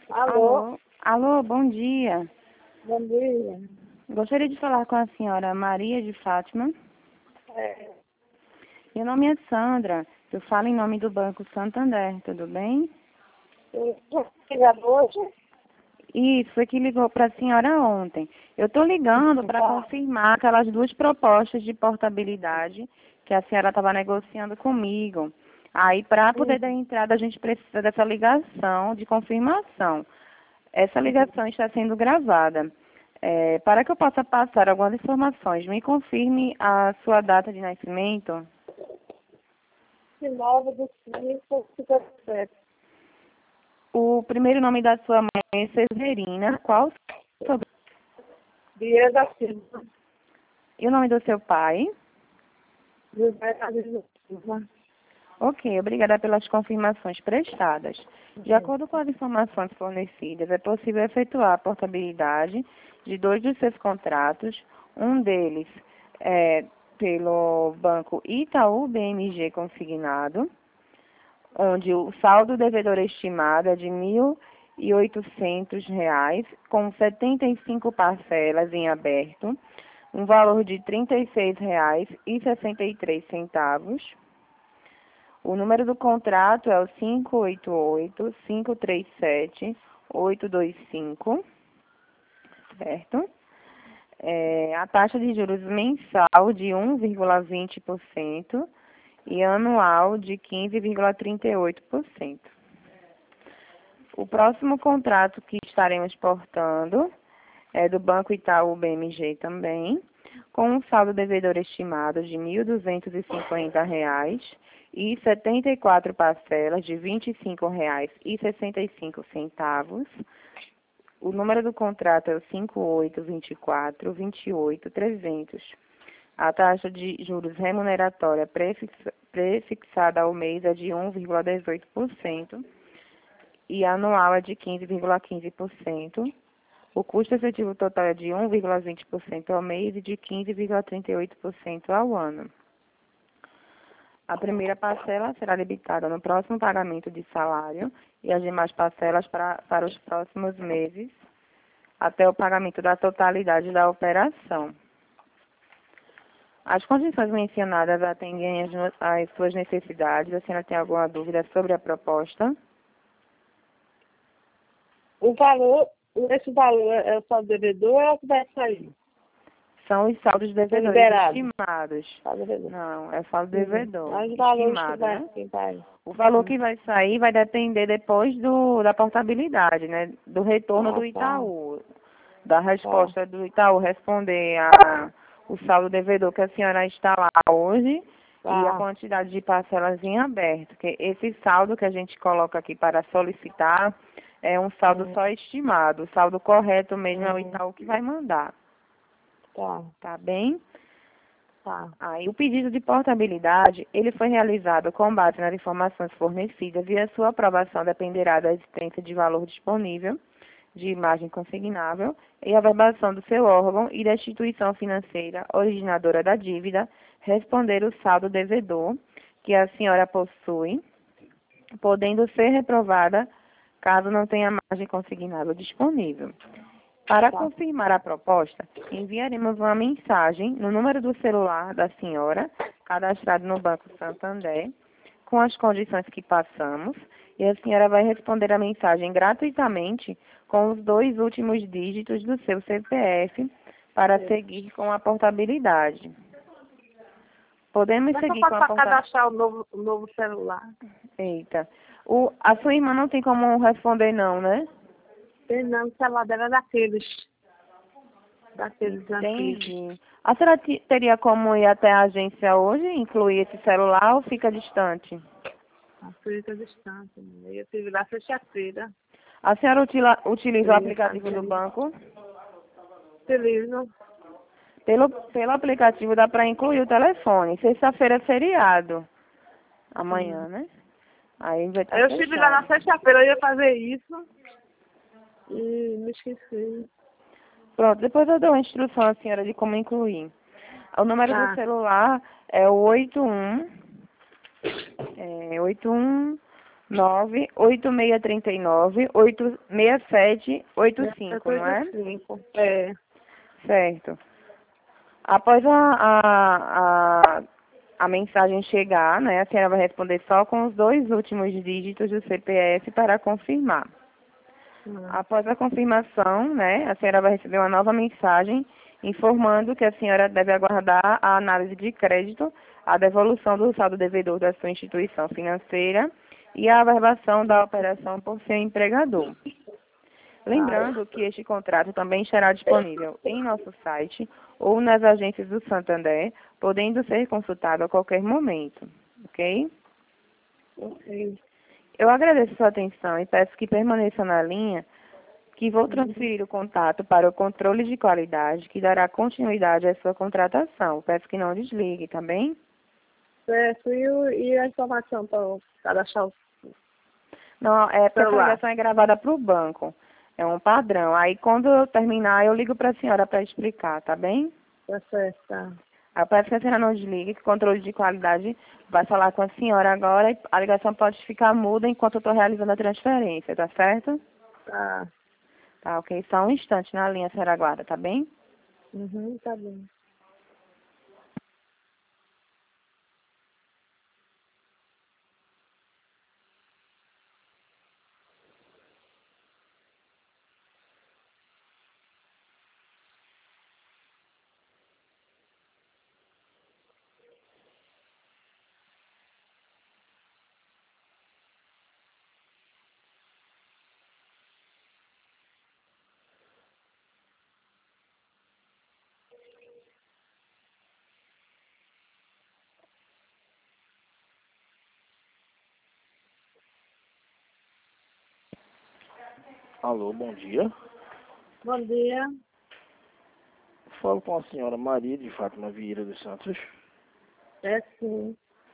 Alô? Alô, bom dia. Bom dia. Gostaria de falar com a senhora Maria de Fátima. É, Meu nome é Sandra. Eu falo em nome do Banco Santander, tudo bem? eu estou ligando hoje. Isso, foi que ligou para a senhora ontem. Eu estou ligando para confirmar aquelas duas propostas de portabilidade que a senhora estava negociando comigo. Aí, para poder dar entrada, a gente precisa dessa ligação de confirmação. Essa ligação está sendo gravada. Para que eu possa passar algumas informações, me confirme a sua data de nascimento. 9/5/57. O primeiro nome da sua mãe é Severina. Qual o seu... Dia da Silva. E o nome do seu pai? José Carlos Silva. Ok, obrigada pelas confirmações prestadas. De acordo com as informações fornecidas, é possível efetuar a portabilidade de dois dos seus contratos. Um deles é pelo Banco Itaú BMG Consignado, onde o saldo devedor estimado é de R$ 1.800, com 75 parcelas em aberto, um valor de R$ 36,63. O número do contrato é o 588-537-825, certo? A taxa de juros mensal de 1,20% e anual de 15,38%. O próximo contrato que estaremos portando é do Banco Itaú BMG também, com um saldo devedor estimado de R$ 1.250 e 74 parcelas de R$ 25,65. O número do contrato é o 5824-28300. A taxa de juros remuneratória prefixada ao mês é de 1,18% e anual é de 15,15%. O custo efetivo total é de 1,20% ao mês e de 15,38% ao ano. A primeira parcela será debitada no próximo pagamento de salário e as demais parcelas para os próximos meses, até o pagamento da totalidade da operação. As condições mencionadas atendem às suas necessidades. A senhora tem alguma dúvida sobre a proposta? Esse valor é o saldo devedor ou é o que vai sair? São os saldos devedores liberado. estimados. Saldo devedor. Não, é saldo devedor Mas o valor estimado, né? que vai. O valor que vai sair vai depender depois da portabilidade, né? Do retorno do Itaú, da resposta do Itaú responder o saldo devedor que a senhora está lá hoje e a quantidade de parcelas em aberto. Que esse saldo que a gente coloca aqui para solicitar é um saldo só estimado. O saldo correto mesmo é o Itaú que vai mandar. Tá bem? Aí, o pedido de portabilidade, ele foi realizado com base nas informações fornecidas e a sua aprovação dependerá da existência de valor disponível, de imagem consignável e a verbação do seu órgão e da instituição financeira originadora da dívida responder o saldo devedor que a senhora possui, podendo ser reprovada caso não tenha margem consignável disponível. Para confirmar a proposta, enviaremos uma mensagem no número do celular da senhora, cadastrado no Banco Santander, com as condições que passamos, e a senhora vai responder a mensagem gratuitamente com os 2 últimos dígitos do seu CPF para seguir com a portabilidade. Podemos seguir com a portabilidade. Cadastrar o novo celular? Eita. A sua irmã não tem como responder não, né? Tem não, o celular dela é daqueles antigos. Entendi. A senhora teria como ir até a agência hoje, incluir esse celular ou fica distante? Fica distante. Eu estive lá sexta-feira. A senhora utiliza o aplicativo do banco? Utilizo. Pelo aplicativo dá para incluir o telefone. Sexta-feira é feriado. Amanhã, né? Aí vai estar Eu estive lá na sexta-feira, eu ia fazer isso. E me esqueci. Pronto, depois eu dou uma instrução à senhora de como incluir. O número do celular é o 81 98639-86785, não é? 5. É. Certo. Após a mensagem chegar, né, a senhora vai responder só com os 2 últimos dígitos do CPF para confirmar. Após a confirmação, né, a senhora vai receber uma nova mensagem informando que a senhora deve aguardar a análise de crédito, a devolução do saldo devedor da sua instituição financeira e a averbação da operação por seu empregador. Lembrando que este contrato também estará disponível em nosso site ou nas agências do Santander, podendo ser consultado a qualquer momento, ok? Ok. Eu agradeço sua atenção e peço que permaneça na linha, que vou transferir o contato para o controle de qualidade, que dará continuidade à sua contratação. Peço que não desligue, tá bem? Certo. E a informação para cadastrar o Não, é porque a celular? ligação é gravada para o banco. É um padrão. Aí, quando eu terminar, eu ligo para a senhora para explicar, tá bem? Tá certo, tá. Aí, peço que a senhora não desligue, que o controle de qualidade vai falar com a senhora agora e a ligação pode ficar muda enquanto eu estou realizando a transferência, tá certo? Tá. Tá, ok. Só um instante na linha, a senhora aguarda, tá bem? Uhum, tá bom. Alô, bom dia. Bom dia. Falo com a senhora Maria de Fátima Vieira dos Santos. É sim.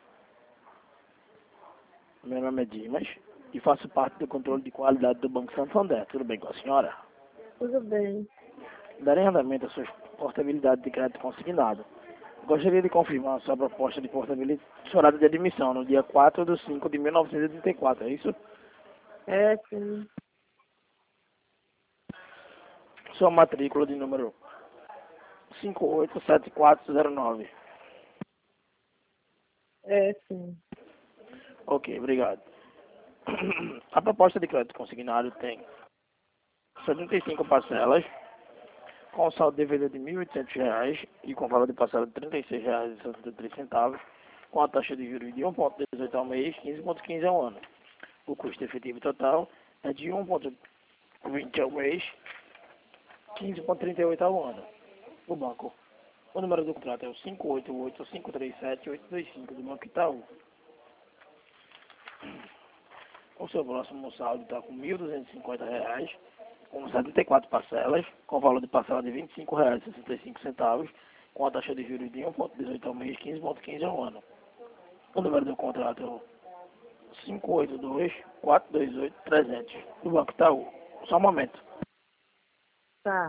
Meu nome é Dimas e faço parte do controle de qualidade do Banco Santander. Tudo bem com a senhora? Tudo bem. Darei andamento à sua portabilidade de crédito consignado. Gostaria de confirmar a sua proposta de portabilidade chorada de admissão no dia 4/5/1984, é isso? É sim. Sua matrícula de número 587409. É sim. Ok, obrigado. A proposta de crédito consignado tem 75 parcelas, com saldo devedor de R$ 1.800 e com valor de parcela de R$ 36,63, com a taxa de juros de 1,18 ao mês, 15,15 ao ano. O custo efetivo total é de 1,20 ao mês, 15,38 ao ano. O banco. O número do contrato é o 588-537-825 do Banco Itaú. O seu próximo saldo está com R$ 1.250, com 74 parcelas, com valor de parcela de R$ 25,65, com a taxa de juros de 1,18 ao mês, 15,15 ao ano. O número do contrato é o 582-428-300 do Banco Itaú. Só um momento. Tá.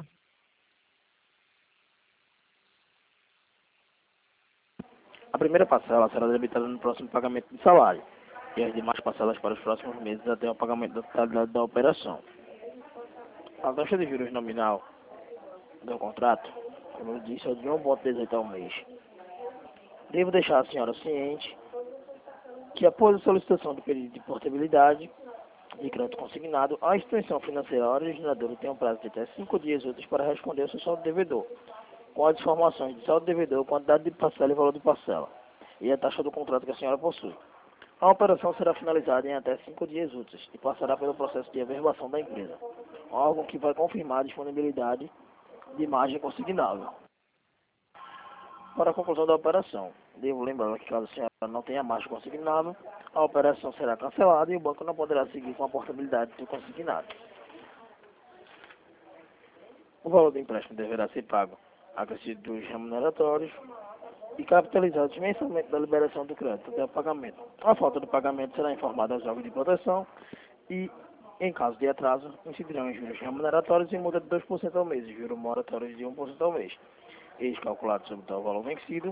A primeira parcela será debitada no próximo pagamento de salário e as demais parcelas para os próximos meses até o pagamento da totalidade da operação. A taxa de juros nominal do contrato, como eu disse, é de 1,18 ao mês. Devo deixar a senhora ciente que após a solicitação do pedido de portabilidade de crédito consignado, a instituição financeira originadora tem um prazo de até 5 dias úteis para responder ao seu saldo devedor, com as informações de saldo devedor, quantidade de parcela e valor de parcela, e a taxa do contrato que a senhora possui. A operação será finalizada em até 5 dias úteis e passará pelo processo de averbação da empresa, órgão que vai confirmar a disponibilidade de margem consignável. Para a conclusão da operação, devo lembrar que caso a senhora não tenha margem consignável, a operação será cancelada e o banco não poderá seguir com a portabilidade do consignado. O valor do empréstimo deverá ser pago acrescido dos remuneratórios e capitalizados mensalmente da liberação do crédito até o pagamento. A falta do pagamento será informada aos órgãos de proteção e, em caso de atraso, incidirão em juros remuneratórios e multa de 2% ao mês e juros moratórios de 1% ao mês. Eles calculados sobre tal valor vencido,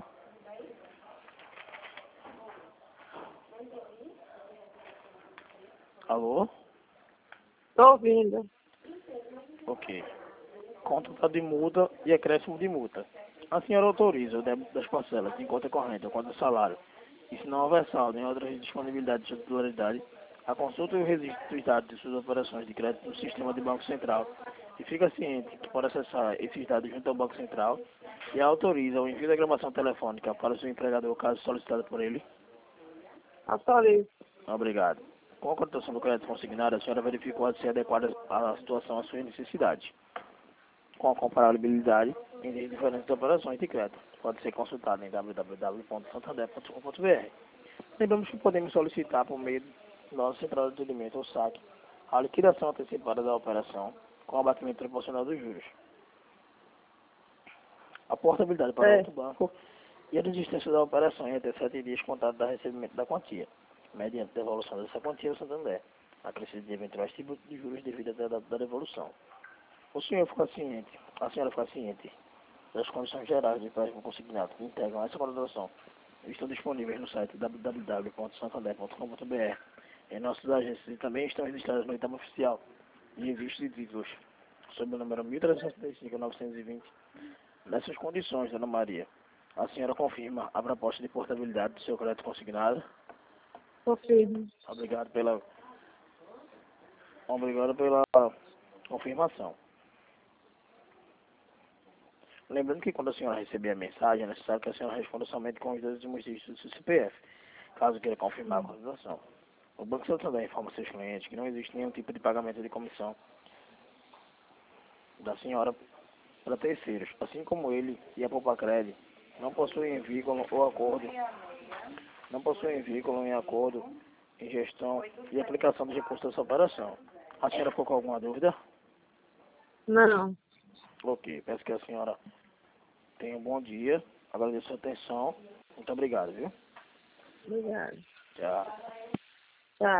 Alô? Tô ouvindo. Ok. Conta de multa e acréscimo de multa. A senhora autoriza o débito das parcelas em conta corrente ou conta do salário, e se não houver saldo em outras disponibilidades de sua titularidade, a consulta e o registro dos dados de suas operações de crédito no sistema de Banco Central, e fica ciente que pode acessar esses dados junto ao Banco Central e autoriza o envio da gravação telefônica para o seu empregador caso solicitado por ele. Autorizo. Obrigado. Com a cotação do crédito consignado, a senhora verificou se é adequada à situação às suas necessidades. Com a comparabilidade entre as diferentes operações de crédito, pode ser consultado em www.santander.com.br. Lembramos que podemos solicitar por meio da nossa central de atendimento ou saque a liquidação antecipada da operação com abatimento proporcional dos juros. A portabilidade para outro banco e a desistência da operação em até 7 dias contados do recebimento da quantia, mediante devolução dessa quantia ao Santander, acrescido de eventuais tipos de juros devido à data da devolução. A senhora fica ciente das condições gerais de empréstimo consignado que integram essa colaboração estão disponíveis no site www.santander.com.br. Em nossas agências e também estão registradas no Itama Oficial de Registro de Títulos, sob o número 1335-920. Nessas condições, Dona Maria, a senhora confirma a proposta de portabilidade do seu crédito consignado? Confirmo. Obrigado pela confirmação. Lembrando que quando a senhora receber a mensagem, é necessário que a senhora responda somente com os dois últimos dígitos do seu CPF, caso queira confirmar a contratação. O Banco Santander informa seus clientes que não existe nenhum tipo de pagamento de comissão da senhora para terceiros, assim como ele e a Popacred não possuem vínculo em acordo em gestão e aplicação dos recursos dessa operação. A senhora ficou com alguma dúvida? Não. Ok, peço que a senhora tenha um bom dia, agradeço a atenção, muito obrigado, viu? Obrigado. Tchau.